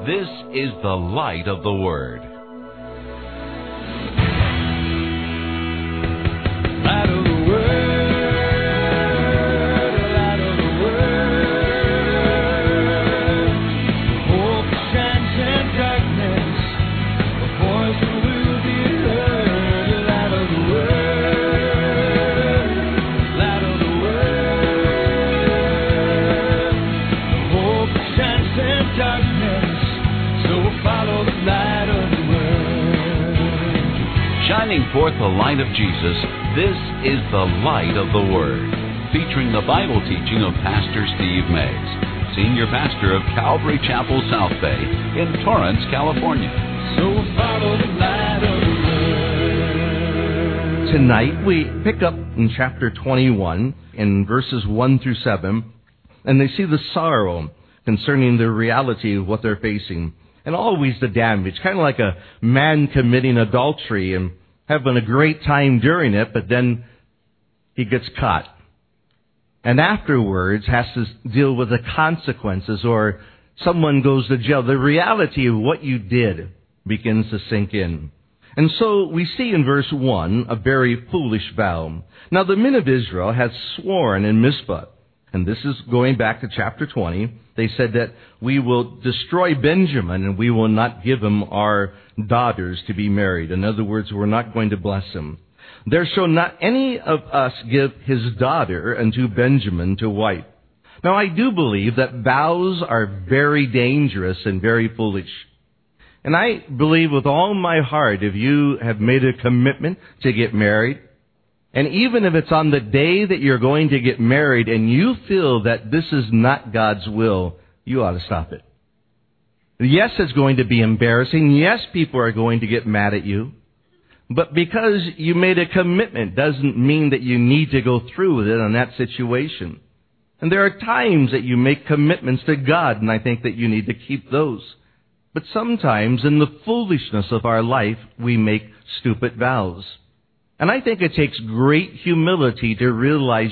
This is the light of the Word. Light of the Word, light of the Word. Hope shines in darkness, a voice will be heard. Light of the Word, light of the Word. Hope shines in darkness, so follow the light of the Word. Shining forth the light of Jesus, this is the light of the Word, featuring the Bible teaching of Pastor Steve Meggs, Senior Pastor of Calvary Chapel South Bay in Torrance, California. So follow the light of the Word. Tonight we pick up in chapter 21 in verses 1 through 7, and they see the sorrow concerning the reality of what they're facing, and always the damage, kind of like a man committing adultery and having a great time during it, but then he gets caught. And afterwards has to deal with the consequences, or someone goes to jail. The reality of what you did begins to sink in. And so we see in verse 1 a very foolish vow. Now the men of Israel had sworn in Mizpah, and this is going back to chapter 20. They said that we will destroy Benjamin and we will not give him our daughters to be married. In other words, we're not going to bless him. There shall not any of us give his daughter unto Benjamin to wife. Now I do believe that vows are very dangerous and very foolish. And I believe with all my heart, if you have made a commitment to get married, and even if it's on the day that you're going to get married and you feel that this is not God's will, you ought to stop it. Yes, it's going to be embarrassing. Yes, people are going to get mad at you. But because you made a commitment doesn't mean that you need to go through with it on that situation. And there are times that you make commitments to God, and I think that you need to keep those. But sometimes in the foolishness of our life, we make stupid vows. And I think it takes great humility to realize,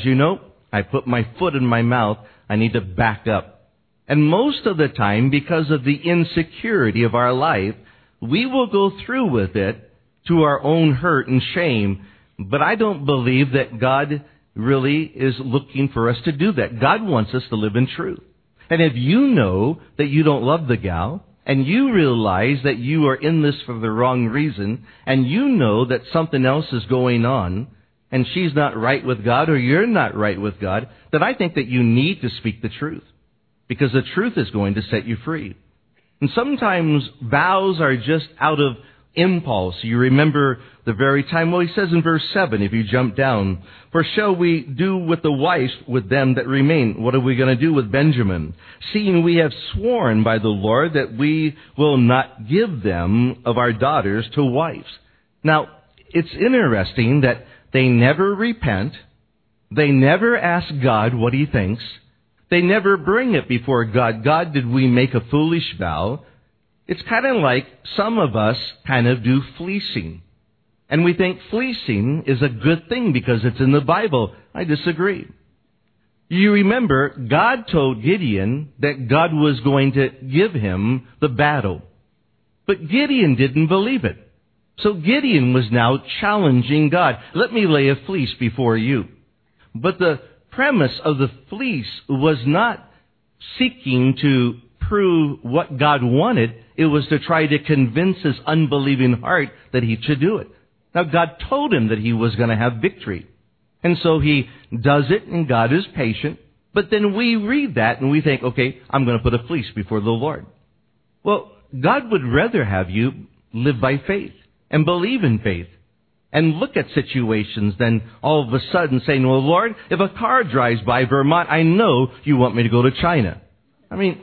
I put my foot in my mouth, I need to back up. And most of the time, because of the insecurity of our life, we will go through with it to our own hurt and shame. But I don't believe that God really is looking for us to do that. God wants us to live in truth. And if you know that you don't love the gal, and you realize that you are in this for the wrong reason, and you know that something else is going on, and she's not right with God, or you're not right with God, then I think that you need to speak the truth, because the truth is going to set you free. And sometimes vows are just out of impulse. You remember the very time, he says in verse 7, if you jump down, for shall we do with the wives with them that remain? What are we going to do with Benjamin? Seeing we have sworn by the Lord that we will not give them of our daughters to wives. Now, it's interesting that they never repent. They never ask God what he thinks. They never bring it before God. God, did we make a foolish vow? It's kind of like some of us kind of do fleecing. And we think fleecing is a good thing because it's in the Bible. I disagree. You remember, God told Gideon that God was going to give him the battle. But Gideon didn't believe it. So Gideon was now challenging God. Let me lay a fleece before you. But the premise of the fleece was not seeking to prove what God wanted. It was to try to convince his unbelieving heart that he should do it. Now, God told him that he was going to have victory. And so he does it, and God is patient. But then we read that, and we think, okay, I'm going to put a fleece before the Lord. Well, God would rather have you live by faith and believe in faith and look at situations than all of a sudden saying, well, Lord, if a car drives by Vermont, I know you want me to go to China. I mean,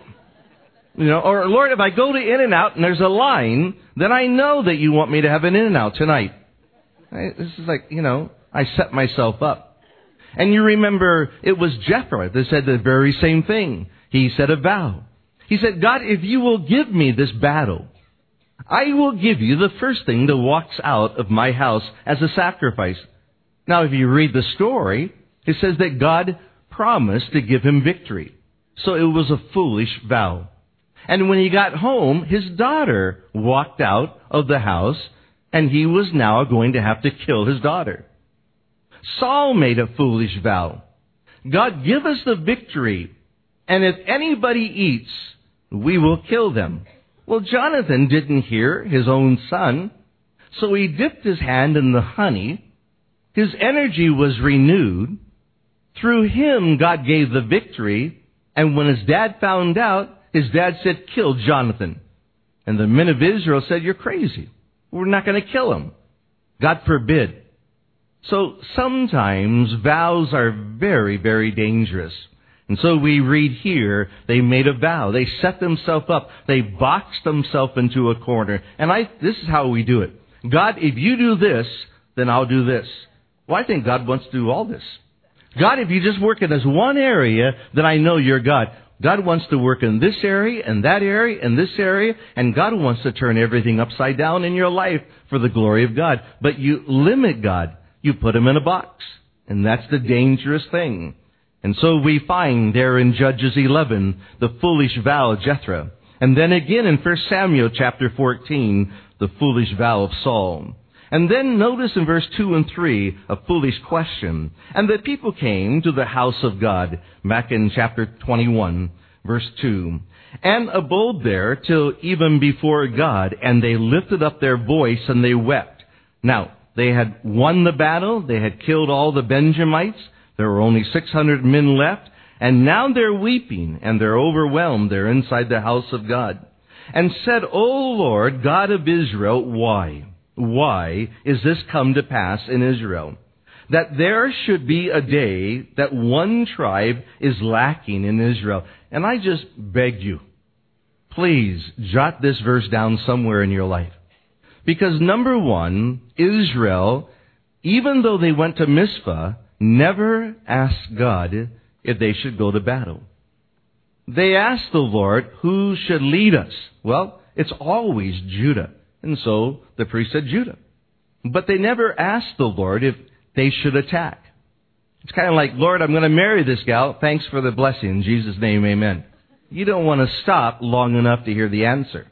or Lord, if I go to In-N-Out and there's a line, then I know that you want me to have an In-N-Out tonight. This is like, I set myself up. And you remember, it was Jephthah that said the very same thing. He said a vow. He said, God, if you will give me this battle, I will give you the first thing that walks out of my house as a sacrifice. Now, if you read the story, it says that God promised to give him victory. So it was a foolish vow. And when he got home, his daughter walked out of the house, and he was now going to have to kill his daughter. Saul made a foolish vow. God, give us the victory, and if anybody eats, we will kill them. Well, Jonathan didn't hear his own son, so he dipped his hand in the honey. His energy was renewed. Through him, God gave the victory, and when his dad found out, his dad said, kill Jonathan. And the men of Israel said, you're crazy. We're not going to kill him. God forbid. So sometimes vows are very, very dangerous. And so we read here, they made a vow. They set themselves up. They boxed themselves into a corner. And this is how we do it. God, if you do this, then I'll do this. Well, I think God wants to do all this. God, if you just work in this one area, then I know you're God. God wants to work in this area, and that area, and this area, and God wants to turn everything upside down in your life for the glory of God. But you limit God. You put him in a box. And that's the dangerous thing. And so we find there in Judges 11, the foolish vow of Jethro. And then again in 1 Samuel chapter 14, the foolish vow of Saul. And then notice in verse 2 and 3, a foolish question. And the people came to the house of God, back in chapter 21, verse 2, and abode there till even before God, and they lifted up their voice and they wept. Now, they had won the battle, they had killed all the Benjamites, there were only 600 men left, and now they're weeping, and they're overwhelmed, they're inside the house of God. And said, O Lord, God of Israel, why? Why is this come to pass in Israel? That there should be a day that one tribe is lacking in Israel. And I just beg you, please jot this verse down somewhere in your life. Because number one, Israel, even though they went to Mizpah, never asked God if they should go to battle. They asked the Lord, who should lead us? Well, it's always Judah. And so the priest said Judah. But they never asked the Lord if they should attack. It's kind of like, Lord, I'm going to marry this gal. Thanks for the blessing. In Jesus' name, amen. You don't want to stop long enough to hear the answer.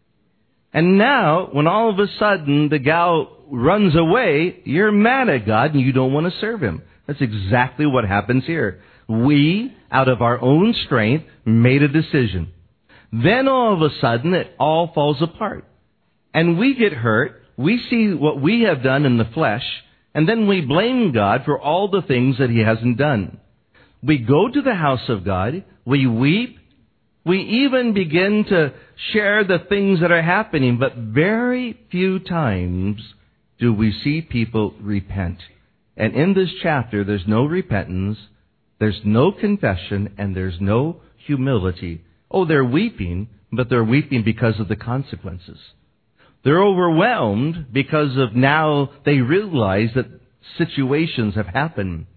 And now, when all of a sudden the gal runs away, you're mad at God and you don't want to serve him. That's exactly what happens here. We, out of our own strength, made a decision. Then all of a sudden, it all falls apart. And we get hurt, we see what we have done in the flesh, and then we blame God for all the things that he hasn't done. We go to the house of God, we weep, we even begin to share the things that are happening, but very few times do we see people repent. And in this chapter, there's no repentance, there's no confession, and there's no humility. Oh, they're weeping, but they're weeping because of the consequences. They're overwhelmed because of now they realize that situations have happened.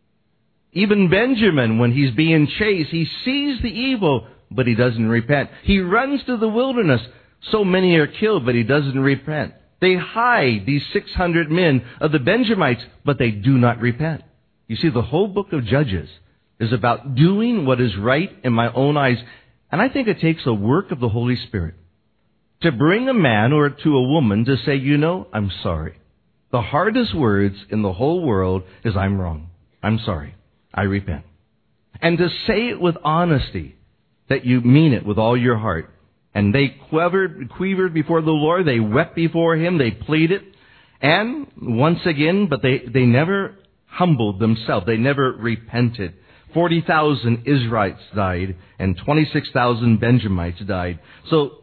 Even Benjamin, when he's being chased, he sees the evil, but he doesn't repent. He runs to the wilderness. So many are killed, but he doesn't repent. They hide these 600 men of the Benjamites, but they do not repent. You see, the whole book of Judges is about doing what is right in my own eyes. And I think it takes a work of the Holy Spirit to bring a man or to a woman to say, you know, I'm sorry. The hardest words in the whole world is I'm wrong. I'm sorry. I repent. And to say it with honesty, that you mean it with all your heart. And they quavered before the Lord. They wept before him. They pleaded. And once again, but they never humbled themselves. They never repented. 40,000 Israelites died and 26,000 Benjamites died. So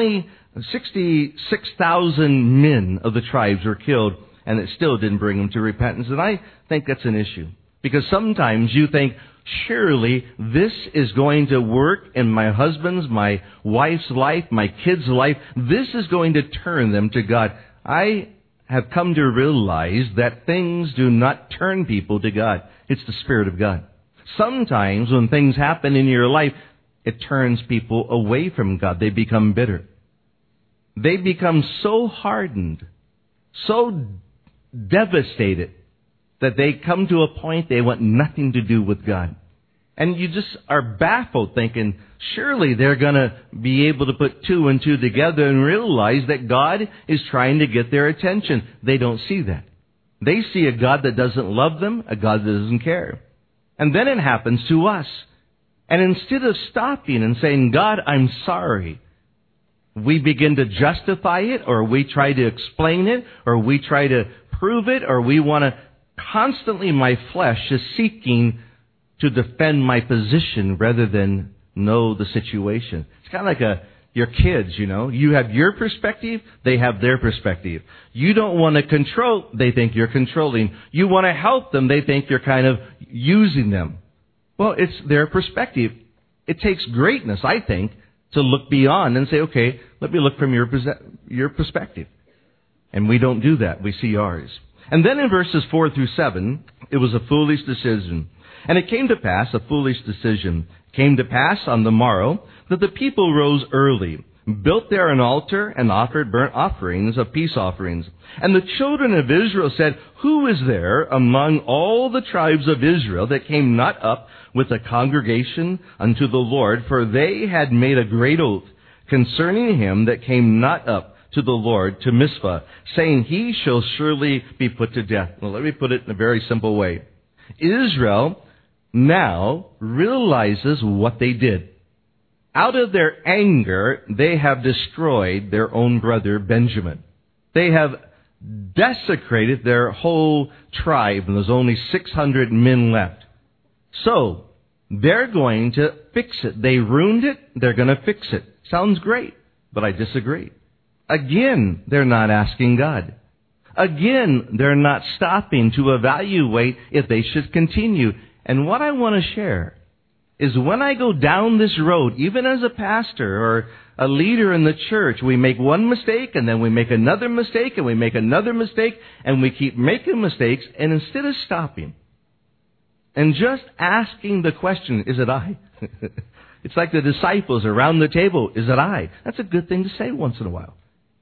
66,000 men of the tribes were killed, and it still didn't bring them to repentance. And I think that's an issue. Because sometimes you think, surely this is going to work in my husband's, my wife's life, my kids' life. This is going to turn them to God. I have come to realize that things do not turn people to God. It's the Spirit of God. Sometimes when things happen in your life, it turns people away from God. They become bitter. They become so hardened, so devastated, that they come to a point they want nothing to do with God. And you just are baffled thinking, surely they're going to be able to put two and two together and realize that God is trying to get their attention. They don't see that. They see a God that doesn't love them, a God that doesn't care. And then it happens to us. And instead of stopping and saying, God, I'm sorry, we begin to justify it, or we try to explain it, or we try to prove it, or we want to constantly, my flesh is seeking to defend my position rather than know the situation. It's kind of like your kids, you know. You have your perspective, they have their perspective. You don't want to control, they think you're controlling. You want to help them, they think you're kind of using them. Well, it's their perspective. It takes greatness, I think, to look beyond and say, okay, let me look from your perspective. And we don't do that. We see ours. And then in verses 4 through 7, it was a foolish decision. And it came to pass, a foolish decision, came to pass on the morrow that the people rose early, built there an altar, and offered burnt offerings of peace offerings. And the children of Israel said, who is there among all the tribes of Israel that came not up with a congregation unto the Lord? For they had made a great oath concerning him that came not up to the Lord to Mizpah, saying, he shall surely be put to death. Well, let me put it in a very simple way. Israel now realizes what they did. Out of their anger, they have destroyed their own brother Benjamin. They have desecrated their whole tribe, and there's only 600 men left. So, they're going to fix it. They ruined it, they're going to fix it. Sounds great, but I disagree. Again, they're not asking God. Again, they're not stopping to evaluate if they should continue. And what I want to share is when I go down this road, even as a pastor or a leader in the church, we make one mistake and then we make another mistake and we make another mistake and we keep making mistakes. And instead of stopping and just asking the question, is it I? It's like the disciples around the table, is it I? That's a good thing to say once in a while.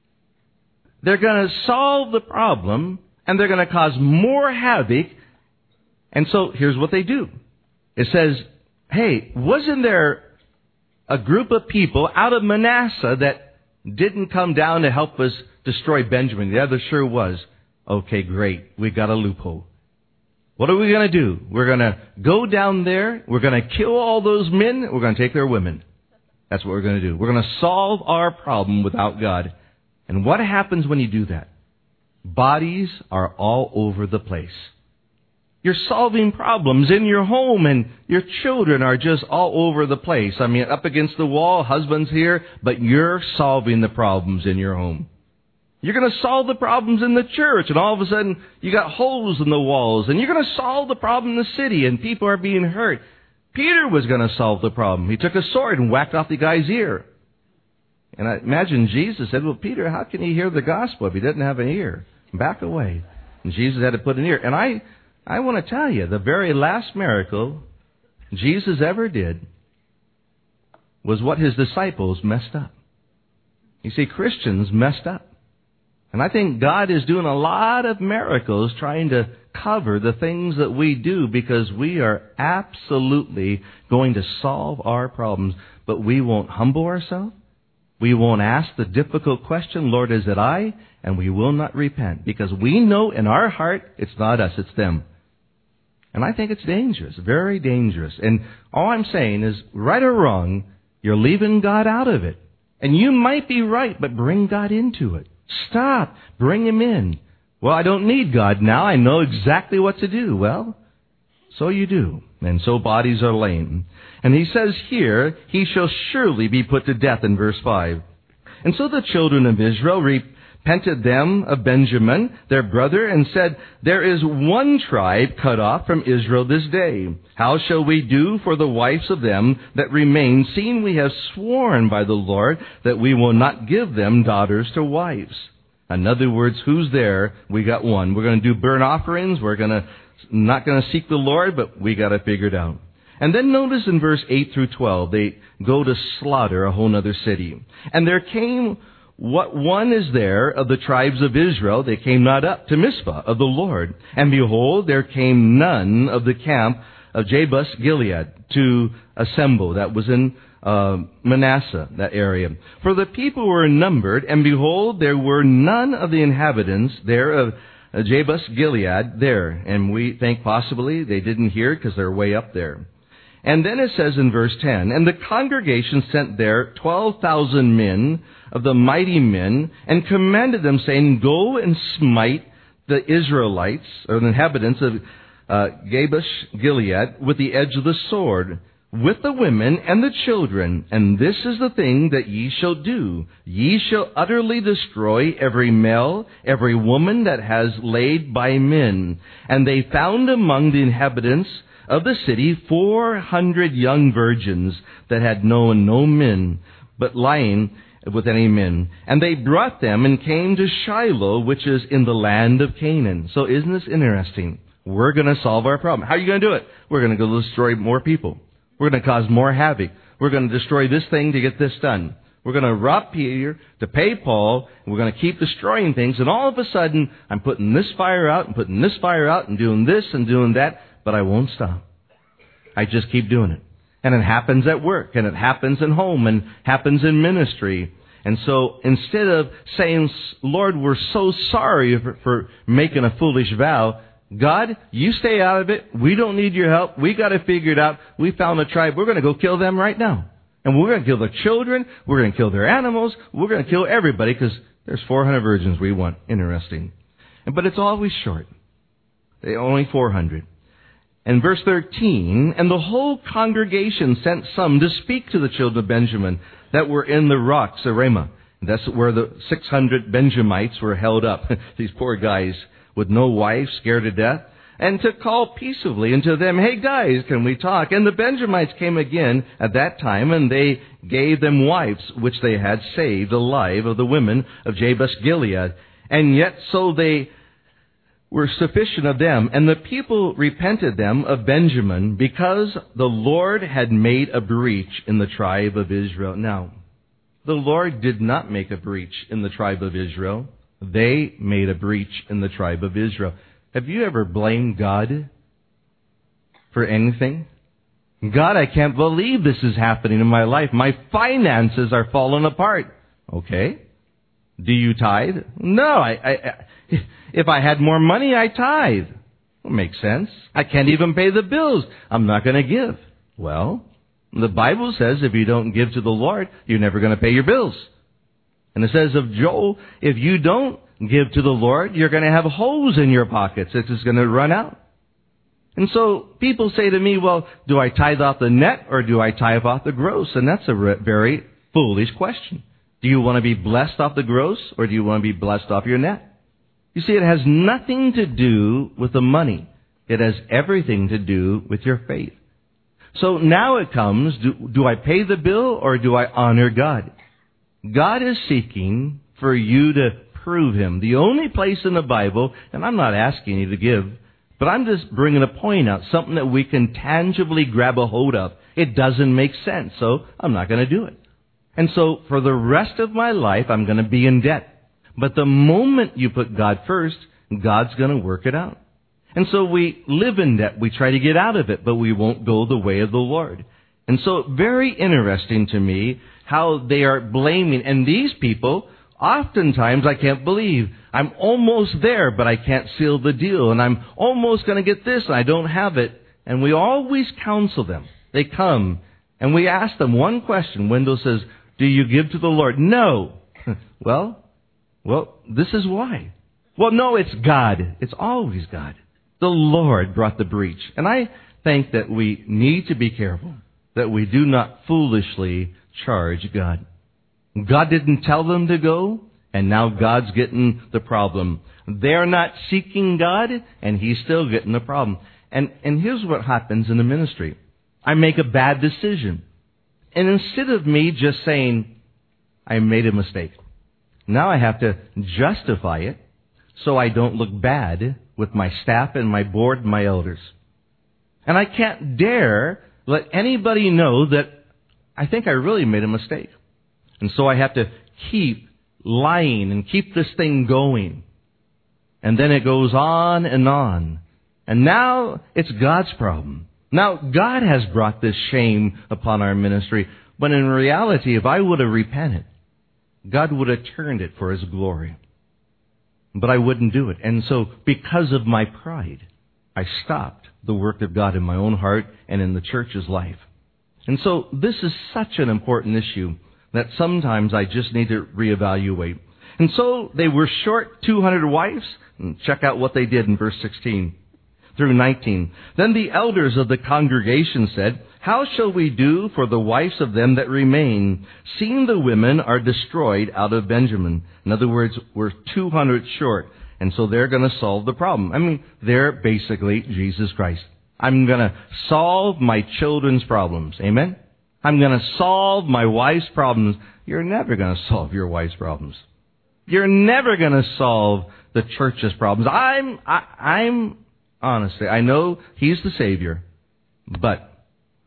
They're going to solve the problem, and they're going to cause more havoc. And so here's what they do. It says, hey, wasn't there a group of people out of Manasseh that didn't come down to help us destroy Benjamin? The other sure was. Okay, great. We got a loophole. What are we going to do? We're going to go down there. We're going to kill all those men. We're going to take their women. That's what we're going to do. We're going to solve our problem without God. And what happens when you do that? Bodies are all over the place. You're solving problems in your home, and your children are just all over the place. I mean, up against the wall, husband's here, but you're solving the problems in your home. You're going to solve the problems in the church, and all of a sudden, you got holes in the walls, and you're going to solve the problem in the city, and people are being hurt. Peter was going to solve the problem. He took a sword and whacked off the guy's ear. And I imagine Jesus said, well, Peter, how can he hear the gospel if he doesn't have an ear? Back away. And Jesus had to put an ear. And I want to tell you, the very last miracle Jesus ever did was what his disciples messed up. You see, Christians messed up. And I think God is doing a lot of miracles trying to cover the things that we do because we are absolutely going to solve our problems. But we won't humble ourselves. We won't ask the difficult question, Lord, is it I? And we will not repent because we know in our heart it's not us, it's them. And I think it's dangerous, very dangerous. And all I'm saying is, right or wrong, you're leaving God out of it. And you might be right, but bring God into it. Stop. Bring him in. Well, I don't need God now. I know exactly what to do. Well, so you do. And so bodies are lame. And he says here, he shall surely be put to death in verse 5. And so the children of Israel repented them of Benjamin, their brother, and said, there is one tribe cut off from Israel this day. How shall we do for the wives of them that remain, seeing we have sworn by the Lord that we will not give them daughters to wives? In other words, who's there? We got one. We're going to do burnt offerings. We're not going to seek the Lord, but we got to figure it out. And then notice in verse 8 through 12, they go to slaughter a whole other city. And there came what one is there of the tribes of Israel, they came not up to Mizpah of the Lord. And behold, there came none of the camp of Jabus Gilead to assemble. That was in Manasseh, that area. For the people were numbered, and behold, there were none of the inhabitants there of Jabus Gilead there. And we think possibly they didn't hear because they're way up there. And then it says in verse 10, and the congregation sent there 12,000 men of the mighty men, and commanded them, saying, go and smite the Israelites, or the inhabitants of Jabus Gilead, with the edge of the sword, with the women and the children. And this is the thing that ye shall do. Ye shall utterly destroy every male, every woman that has laid by men. And they found among the inhabitants of the city 400 young virgins that had known no men, but lying with any men. And they brought them and came to Shiloh, which is in the land of Canaan. So isn't this interesting? We're going to solve our problem. How are you going to do it? We're going to go destroy more people. We're going to cause more havoc. We're going to destroy this thing to get this done. We're going to rob Peter to pay Paul. And we're going to keep destroying things. And all of a sudden, I'm putting this fire out and putting this fire out and doing this and doing that. But I won't stop. I just keep doing it. And it happens at work. And it happens at home. And happens in ministry. And so instead of saying, Lord, we're so sorry for making a foolish vow, God, you stay out of it. We don't need your help. We got to figure it out. We found a tribe. We're going to go kill them right now. And we're going to kill their children. We're going to kill their animals. We're going to kill everybody because there's 400 virgins we want. Interesting. But it's always short. Only 400. And verse 13, and the whole congregation sent some to speak to the children of Benjamin that were in the rocks of Ramah. That's where the 600 Benjamites were held up. These poor guys with no wife, scared to death, and to call peaceably unto them, hey guys, can we talk? And the Benjamites came again at that time, and they gave them wives, which they had saved alive of the women of Jabus Gilead. And yet so they were sufficient of them. And the people repented them of Benjamin, because the Lord had made a breach in the tribe of Israel. Now, the Lord did not make a breach in the tribe of Israel. They made a breach in the tribe of Israel. Have you ever blamed God for anything? God, I can't believe this is happening in my life. My finances are falling apart. Okay. Do you tithe? No. If I had more money, I tithe. Well, makes sense. I can't even pay the bills. I'm not going to give. Well, the Bible says if you don't give to the Lord, you're never going to pay your bills. And it says of Joel, if you don't give to the Lord, you're going to have holes in your pockets. It's just going to run out. And so people say to me, well, do I tithe off the net or do I tithe off the gross? And that's a very foolish question. Do you want to be blessed off the gross or do you want to be blessed off your net? You see, it has nothing to do with the money. It has everything to do with your faith. So now it comes, do I pay the bill or do I honor God? God is seeking for you to prove Him. The only place in the Bible, and I'm not asking you to give, but I'm just bringing a point out, something that we can tangibly grab a hold of. It doesn't make sense, so I'm not going to do it. And so for the rest of my life, I'm going to be in debt. But the moment you put God first, God's going to work it out. And so we live in debt. We try to get out of it, but we won't go the way of the Lord. And so very interesting to me how they are blaming. And these people, oftentimes I can't believe, I'm almost there, but I can't seal the deal. And I'm almost going to get this, and I don't have it. And we always counsel them. They come, and we ask them one question. Wendell says, do you give to the Lord? No. Well, this is why. Well, no, it's God. It's always God. The Lord brought the breach. And I think that we need to be careful that we do not foolishly charge God. God didn't tell them to go, and now God's getting the problem. They're not seeking God, and He's still getting the problem. And here's what happens in the ministry. I make a bad decision. And instead of me just saying, I made a mistake, now I have to justify it so I don't look bad with my staff and my board and my elders. And I can't dare let anybody know that I think I really made a mistake. And so I have to keep lying and keep this thing going. And then it goes on. And now it's God's problem. Now, God has brought this shame upon our ministry, but in reality, if I would have repented, God would have turned it for His glory. But I wouldn't do it. And so, because of my pride, I stopped the work of God in my own heart and in the church's life. And so, this is such an important issue that sometimes I just need to reevaluate. And so, they were short 200 wives. And check out what they did in verse 16 through 19. Then the elders of the congregation said, "How shall we do for the wives of them that remain, seeing the women are destroyed out of Benjamin?" In other words, we're 200 short. And so they're going to solve the problem. I mean, they're basically Jesus Christ. I'm going to solve my children's problems. Amen? I'm going to solve my wife's problems. You're never going to solve your wife's problems. You're never going to solve the church's problems. I'm honestly, I know He's the Savior, but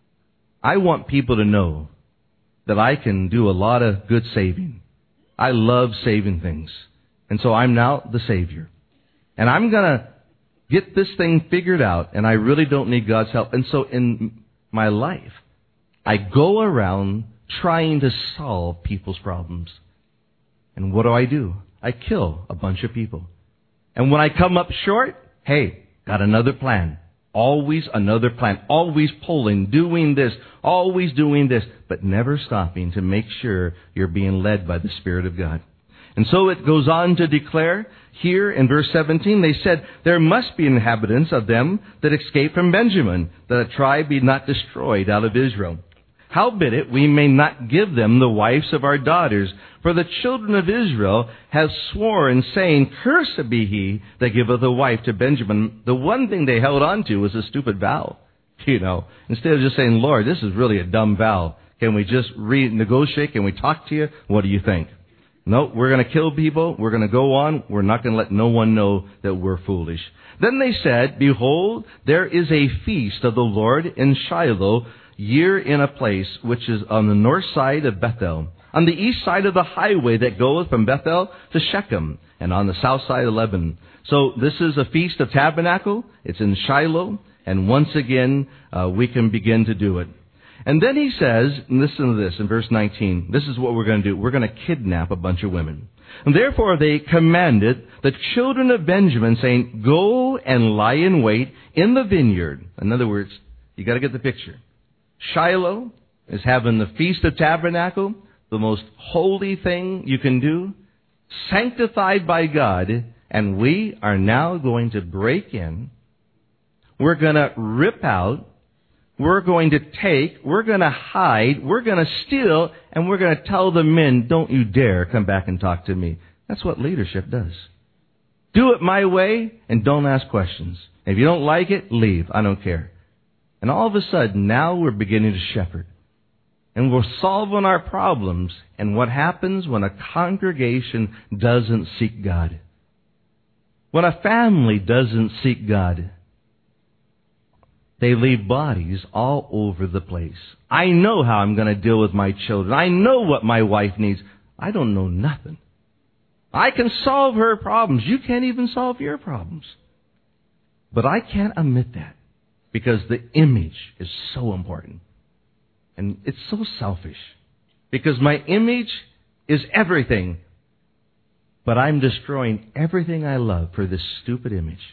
I want people to know that I can do a lot of good saving. I love saving things. And so I'm now the Savior. And I'm going to get this thing figured out, and I really don't need God's help. And so in my life, I go around trying to solve people's problems. And what do? I kill a bunch of people. And when I come up short, hey, got another plan. Always another plan. Always pulling, doing this, always doing this, but never stopping to make sure you're being led by the Spirit of God. And so it goes on to declare here in verse 17, they said, "There must be inhabitants of them that escape from Benjamin, that a tribe be not destroyed out of Israel. Howbeit it, we may not give them the wives of our daughters, for the children of Israel have sworn, saying, Cursed be he that giveth a wife to Benjamin." The one thing they held on to was a stupid vow. Instead of just saying, "Lord, this is really a dumb vow. Can we just renegotiate? Can we talk to you? What do you think?" No, we're going to kill people. We're going to go on. We're not going to let no one know that we're foolish. Then they said, "Behold, there is a feast of the Lord in Shiloh, year in a place which is on the north side of Bethel, on the east side of the highway that goeth from Bethel to Shechem, and on the south side of Lebanon." So this is a Feast of Tabernacle. It's in Shiloh. And once again, we can begin to do it. And then he says, and listen to this in verse 19, this is what we're going to do. We're going to kidnap a bunch of women. And therefore they commanded the children of Benjamin, saying, "Go and lie in wait in the vineyard." In other words, you got to get the picture. Shiloh is having the Feast of Tabernacle, the most holy thing you can do, sanctified by God, and we are now going to break in. We're going to rip out. We're going to take, we're going to hide, we're going to steal, and we're going to tell the men, "Don't you dare come back and talk to me." That's what leadership does. Do it my way and don't ask questions. If you don't like it, leave. I don't care. And all of a sudden, now we're beginning to shepherd. And we're solving our problems. And what happens when a congregation doesn't seek God? When a family doesn't seek God? They leave bodies all over the place. I know how I'm going to deal with my children. I know what my wife needs. I don't know nothing. I can solve her problems. You can't even solve your problems. But I can't admit that because the image is so important. And it's so selfish because my image is everything. But I'm destroying everything I love for this stupid image.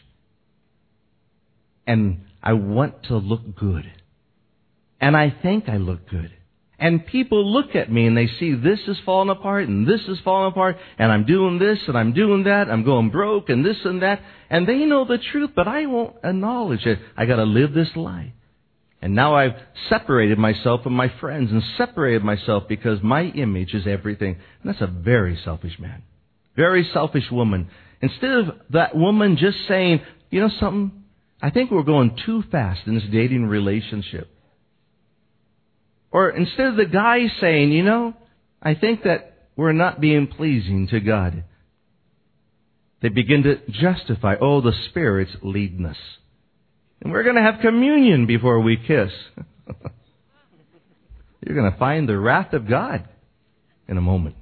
And I want to look good. And I think I look good. And people look at me and they see this is falling apart and this is falling apart and I'm doing this and I'm doing that. I'm going broke and this and that. And they know the truth, but I won't acknowledge it. I got to live this lie. And now I've separated myself from my friends and separated myself because my image is everything. And that's a very selfish man. Very selfish woman. Instead of that woman just saying, "You know something? I think we're going too fast in this dating relationship." Or instead of the guy saying, "You know, I think that we're not being pleasing to God," they begin to justify, "Oh, the Spirit's leading us. And we're going to have communion before we kiss." You're going to find the wrath of God in a moment.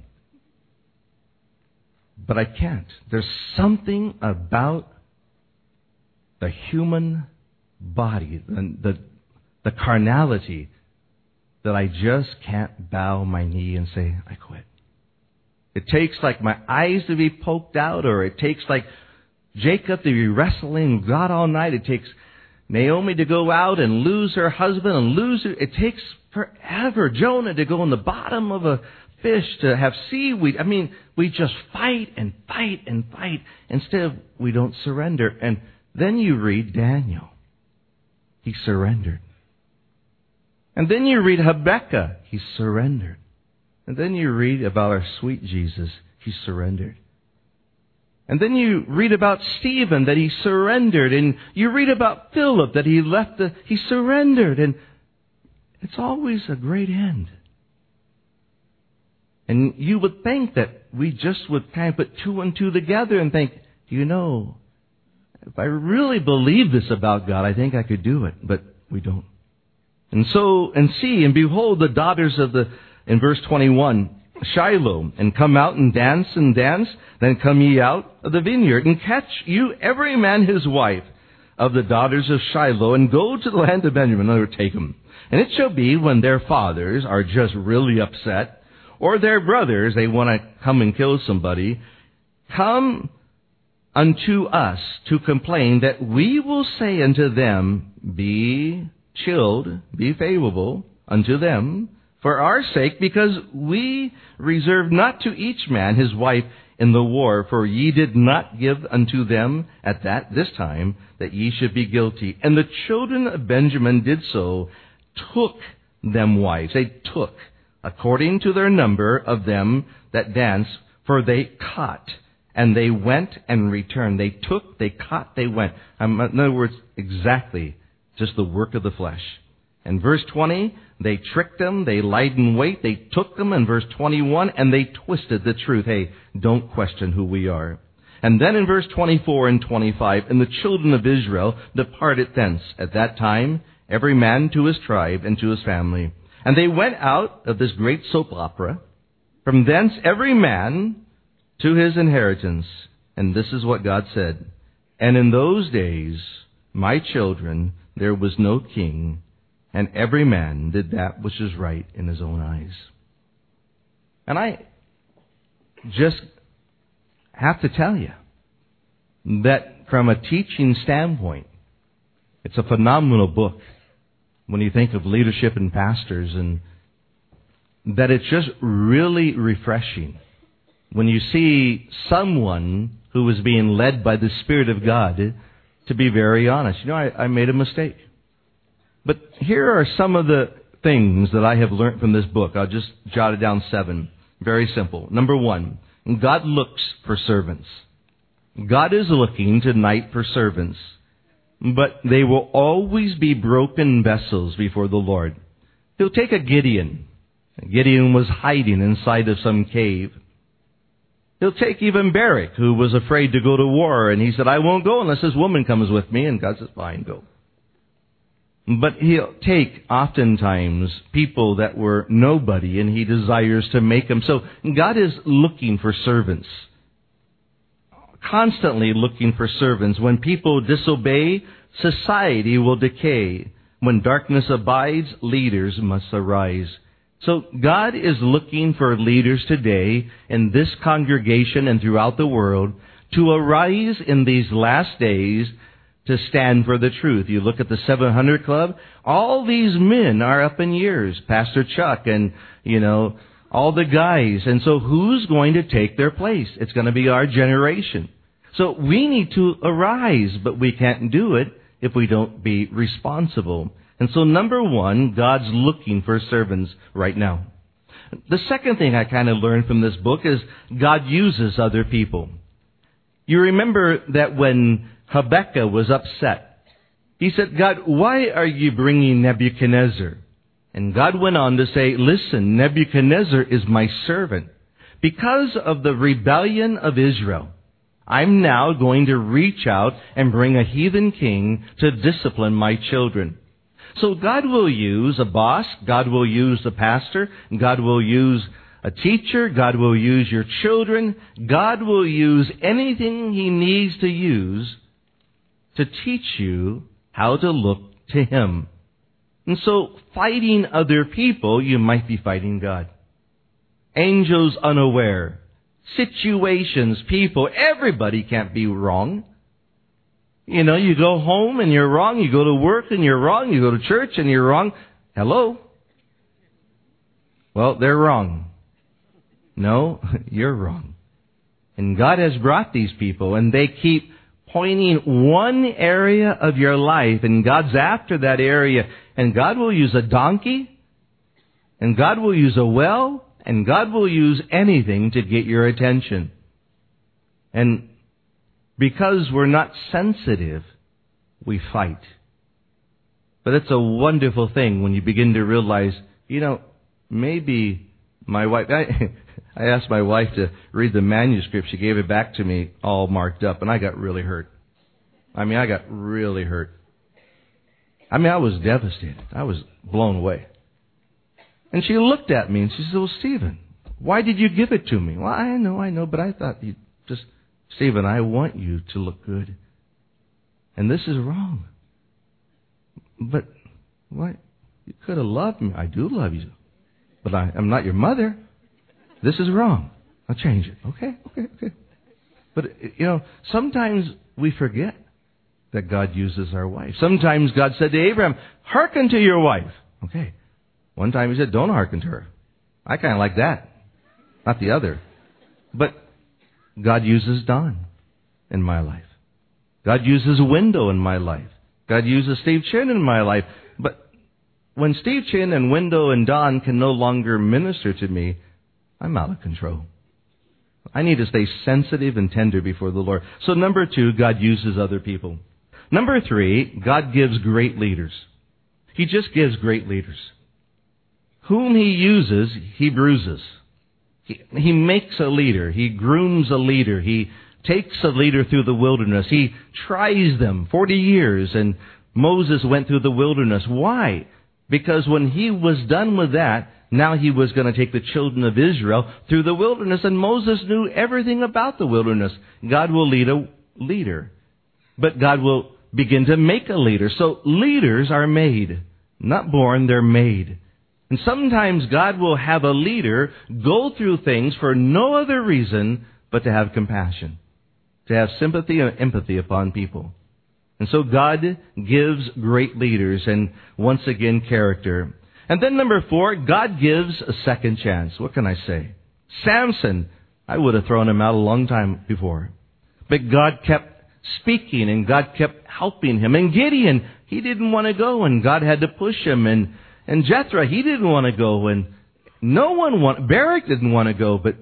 But I can't. There's something about the human body, the the carnality, that I just can't bow my knee and say, I quit. It takes like my eyes to be poked out, or it takes like Jacob to be wrestling with God all night. It takes Naomi to go out and lose her husband and lose her. It takes forever. Jonah to go in the bottom of a fish to have seaweed. I mean, we just fight and fight and fight. Instead, we don't surrender. And then you read Daniel. He surrendered. And then you read Habakkuk. He surrendered. And then you read about our sweet Jesus. He surrendered. And then you read about Stephen, that he surrendered. And you read about Philip, that he surrendered. And it's always a great end. And you would think that we just would kind of put two and two together and think, you know, if I really believe this about God, I think I could do it. But we don't. And so, and see, and behold, the daughters of in verse 21, Shiloh, and come out and dance, then come ye out of the vineyard, and catch you every man his wife of the daughters of Shiloh, and go to the land of Benjamin. In other words, take them. And it shall be when their fathers are just really upset, or their brothers, they want to come and kill somebody, come unto us to complain, that we will say unto them, be chilled, be favorable unto them, for our sake, because we reserve not to each man his wife in the war, for ye did not give unto them at this time, that ye should be guilty. And the children of Benjamin did so, took them wives. They took, according to their number of them that danced, for they caught, and they went and returned. They took, they caught, they went. In other words, exactly just the work of the flesh. In verse 20, they tricked them, they lied in wait, they took them. In verse 21, and they twisted the truth. Hey, don't question who we are. And then in verse 24 and 25, and the children of Israel departed thence at that time, every man to his tribe and to his family. And they went out of this great soap opera, from thence every man to his inheritance. And this is what God said. And in those days, my children, there was no king, and every man did that which is right in his own eyes. And I just have to tell you that from a teaching standpoint, it's a phenomenal book when you think of leadership and pastors, and that it's just really refreshing when you see someone who is being led by the Spirit of God to be very honest. You know, I made a mistake. But here are some of the things that I have learned from this book. I'll just jot it down 7. Very simple. Number 1, God looks for servants. God is looking tonight for servants. But they will always be broken vessels before the Lord. He'll take a Gideon. Gideon was hiding inside of some cave. He'll take even Barak, who was afraid to go to war, and he said, I won't go unless this woman comes with me. And God says, fine, go. But he'll take, oftentimes, people that were nobody, and he desires to make them. So God is looking for servants. Constantly looking for servants. When people disobey, society will decay. When darkness abides, leaders must arise. So God is looking for leaders today in this congregation and throughout the world to arise in these last days to stand for the truth. You look at the 700 Club, all these men are up in years. Pastor Chuck and, all the guys. And so who's going to take their place? It's going to be our generation. So we need to arise, but we can't do it if we don't be responsible. And so number 1, God's looking for servants right now. The second thing I kind of learned from this book is God uses other people. You remember that when Habakkuk was upset, he said, God, why are you bringing Nebuchadnezzar? And God went on to say, listen, Nebuchadnezzar is my servant. Because of the rebellion of Israel, I'm now going to reach out and bring a heathen king to discipline my children. So God will use a boss, God will use a pastor, God will use a teacher, God will use your children, God will use anything He needs to use to teach you how to look to Him. And so, fighting other people, you might be fighting God. Angels unaware. Situations, people, everybody can't be wrong. You know, you go home and you're wrong. You go to work and you're wrong. You go to church and you're wrong. Hello? Well, they're wrong. No, you're wrong. And God has brought these people, and they keep pointing one area of your life, and God's after that area. And God will use a donkey, and God will use a well, and God will use anything to get your attention. And because we're not sensitive, we fight. But it's a wonderful thing when you begin to realize, you know, maybe my wife... I asked my wife to read the manuscript. She gave it back to me all marked up, and I got really hurt. I got really hurt. I was devastated. I was blown away. And she looked at me and she said, well, Stephen, why did you give it to me? Well, I know, but I thought you just, Stephen, I want you to look good. And this is wrong. But what? You could have loved me. I do love you. But I'm not your mother. This is wrong. I'll change it. Okay. But, you know, sometimes we forget that God uses our wife. Sometimes God said to Abraham, hearken to your wife. Okay. One time he said, don't hearken to her. I kind of like that. Not the other. But God uses Don in my life. God uses Window in my life. God uses Steve Chin in my life. But when Steve Chin and Window and Don can no longer minister to me, I'm out of control. I need to stay sensitive and tender before the Lord. So number 2, God uses other people. Number 3, God gives great leaders. He just gives great leaders. Whom He uses, He bruises. He makes a leader. He grooms a leader. He takes a leader through the wilderness. He tries them 40 years, and Moses went through the wilderness. Why? Because when he was done with that, now he was going to take the children of Israel through the wilderness, and Moses knew everything about the wilderness. God will lead a leader, but God will begin to make a leader. So leaders are made, not born, they're made. And sometimes God will have a leader go through things for no other reason but to have compassion, to have sympathy and empathy upon people. And so God gives great leaders, and once again, character. And then number 4, God gives a second chance. What can I say? Samson, I would have thrown him out a long time before. But God kept speaking, and God kept helping him. And Gideon, he didn't want to go, and God had to push him. And Jethro, he didn't want to go, and Barak didn't want to go, but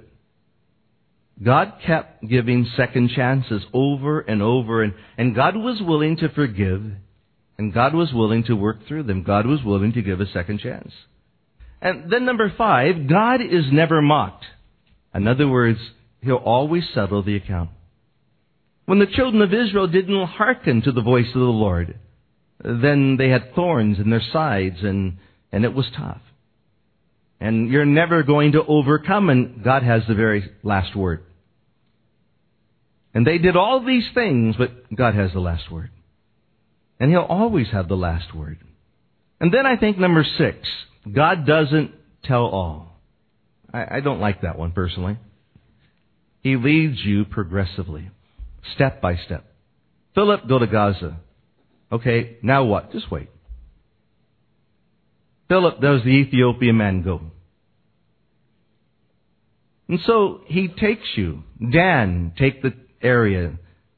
God kept giving second chances over and over, and God was willing to forgive, and God was willing to work through them. God was willing to give a second chance. And then number 5, God is never mocked. In other words, He'll always settle the account. When the children of Israel didn't hearken to the voice of the Lord, then they had thorns in their sides, and it was tough. And you're never going to overcome, and God has the very last word. And they did all these things, but God has the last word. And He'll always have the last word. And then I think number 6, God doesn't tell all. I don't like that one personally. He leads you progressively, step by step. Philip, go to Gaza. Okay, now what? Just wait. Philip, does the Ethiopian man go? And so He takes you. Dan, take the area.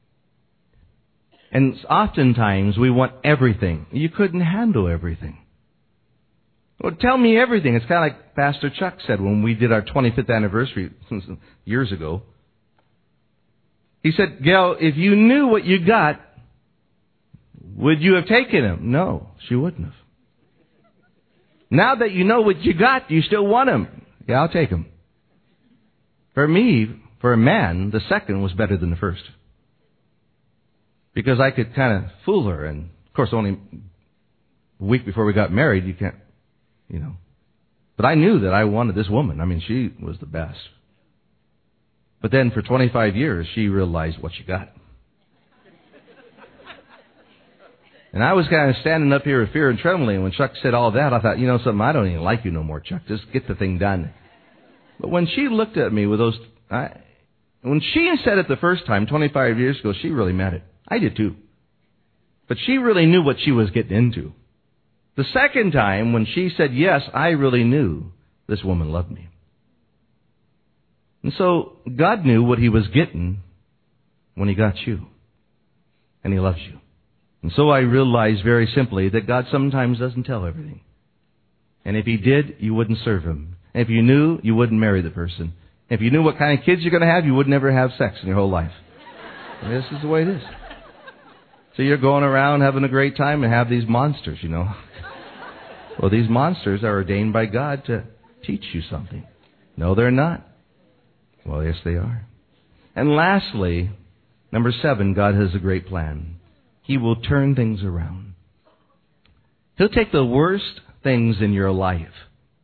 And oftentimes we want everything. You couldn't handle everything. Well, tell me everything. It's kind of like Pastor Chuck said when we did our 25th anniversary years ago. He said, Gail, if you knew what you got, would you have taken him? No, she wouldn't have. Now that you know what you got, do you still want him? Yeah, I'll take him. For me, for a man, the second was better than the first. Because I could kind of fool her. And, of course, only a week before we got married, you can't, But I knew that I wanted this woman. I mean, she was the best. But then for 25 years, she realized what she got. And I was kind of standing up here with fear and trembling. When Chuck said all that, I thought, you know something, I don't even like you no more, Chuck. Just get the thing done. But when she looked at me with those... when she said it the first time, 25 years ago, she really meant it. I did too. But she really knew what she was getting into. The second time, when she said yes, I really knew this woman loved me. And so God knew what He was getting when He got you. And He loves you. And so I realized very simply that God sometimes doesn't tell everything. And if He did, you wouldn't serve Him. And if you knew, you wouldn't marry the person. If you knew what kind of kids you're going to have, you would never have sex in your whole life. And this is the way it is. So you're going around having a great time and have these monsters, you know. Well, these monsters are ordained by God to teach you something. No, they're not. Well, yes, they are. And lastly, number 7, God has a great plan. He will turn things around. He'll take the worst things in your life,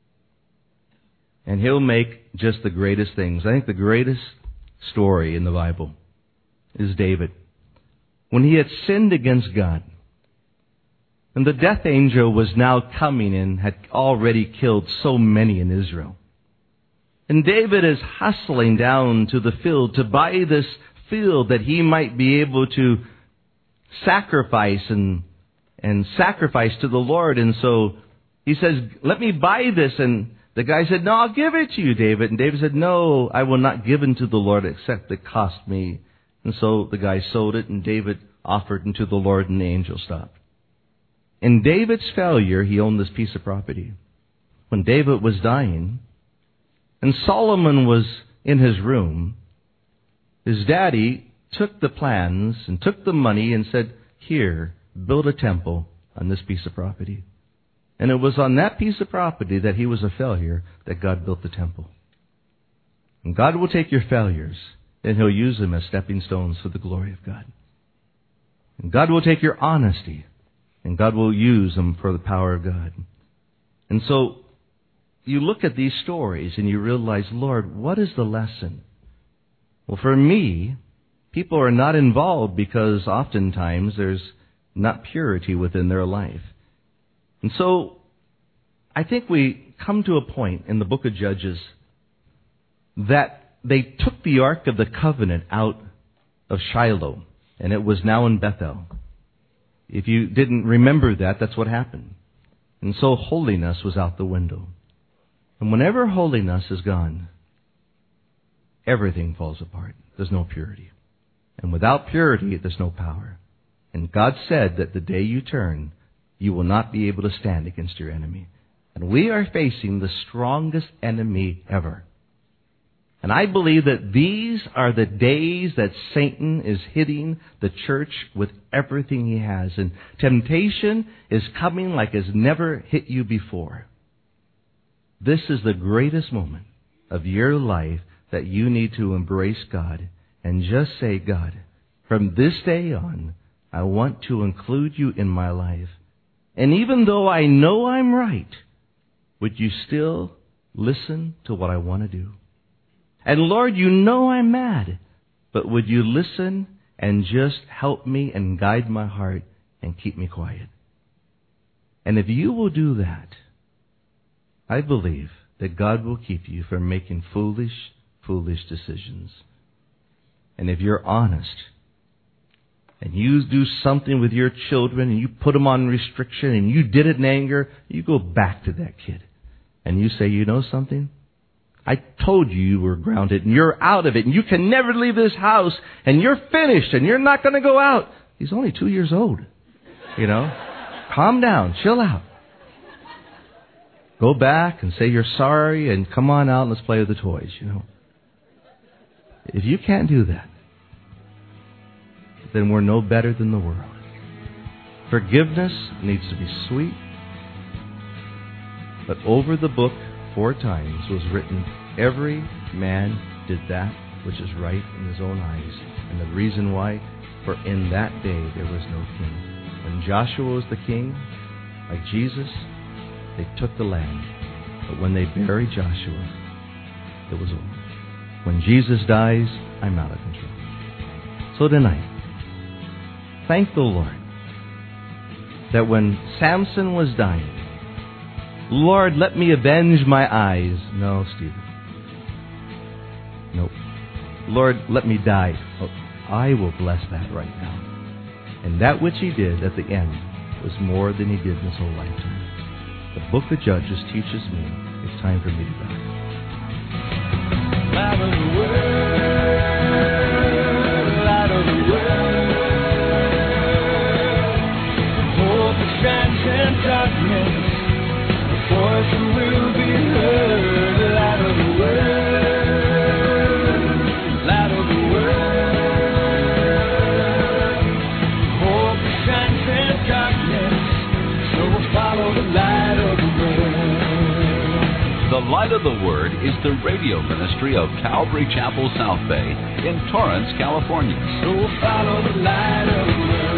and He'll make just the greatest things. I think the greatest story in the Bible is David. When he had sinned against God, and the death angel was now coming and had already killed so many in Israel. And David is hustling down to the field to buy this field that he might be able to sacrifice and sacrifice to the Lord. And so he says, let me buy this. And the guy said, no, I'll give it to you, David. And David said, no, I will not give unto the Lord except it cost me. And so the guy sold it, and David offered unto the Lord, and the angel stopped. In David's failure, he owned this piece of property. When David was dying, and Solomon was in his room, his daddy took the plans and took the money and said, here, build a temple on this piece of property. And it was on that piece of property that he was a failure that God built the temple. And God will take your failures and He'll use them as stepping stones for the glory of God. And God will take your honesty and God will use them for the power of God. And so you look at these stories and you realize, Lord, what is the lesson? Well, for me, people are not involved because oftentimes there's not purity within their life. And so I think we come to a point in the book of Judges that they took the Ark of the Covenant out of Shiloh, and it was now in Bethel. If you didn't remember that, that's what happened. And so holiness was out the window. And whenever holiness is gone, everything falls apart. There's no purity. And without purity, there's no power. And God said that the day you turn, you will not be able to stand against your enemy. And we are facing the strongest enemy ever. And I believe that these are the days that Satan is hitting the church with everything he has. And temptation is coming like it's never hit you before. This is the greatest moment of your life that you need to embrace God and just say, God, from this day on, I want to include you in my life. And even though I know I'm right, would you still listen to what I want to do? And Lord, you know I'm mad, but would you listen and just help me and guide my heart and keep me quiet? And if you will do that, I believe that God will keep you from making foolish decisions. And if you're honest, and you do something with your children, and you put them on restriction, and you did it in anger, you go back to that kid. And you say, you know something? I told you you were grounded, and you're out of it, and you can never leave this house, and you're finished, and you're not going to go out. He's only 2 years old, you know. Calm down, chill out. Go back and say you're sorry, and come on out and let's play with the toys, you know. If you can't do that, then we're no better than the world. Forgiveness needs to be sweet. But over the book 4 times was written, every man did that which is right in his own eyes. And the reason why, for in that day there was no king. When Joshua was the king, like Jesus, they took the land. But when they buried Joshua, it was over. When Jesus dies, I'm out of control. So tonight, thank the Lord that when Samson was dying, Lord, let me avenge my eyes. No, Stephen. Nope. Lord, let me die. Oh, I will bless that right now. And that which he did at the end was more than he did in his whole lifetime. The book of Judges teaches me it's time for me to die. Light of the world, light of the world. Hope that shines in darkness, the voice that will be heard. Light of the world, light of the world. Hope that shines in darkness, so we'll follow the light of the world. The Light of the Word is the radio ministry of Calvary Chapel South Bay in Torrance, California. So we'll follow the light of the world.